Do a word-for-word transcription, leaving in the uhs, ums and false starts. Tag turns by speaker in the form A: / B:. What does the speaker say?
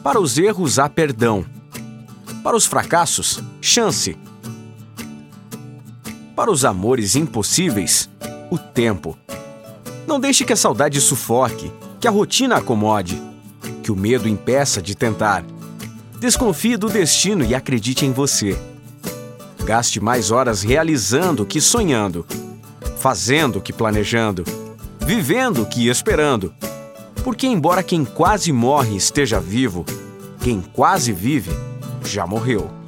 A: Para os erros há perdão. Para os fracassos, chance. Para os amores impossíveis, o tempo. Não deixe que a saudade sufoque, que a rotina acomode, que o medo impeça de tentar. Desconfie do destino e acredite em você. Gaste mais horas realizando que sonhando, fazendo que planejando, vivendo que esperando. Porque embora quem quase morre esteja vivo, quem quase vive já morreu.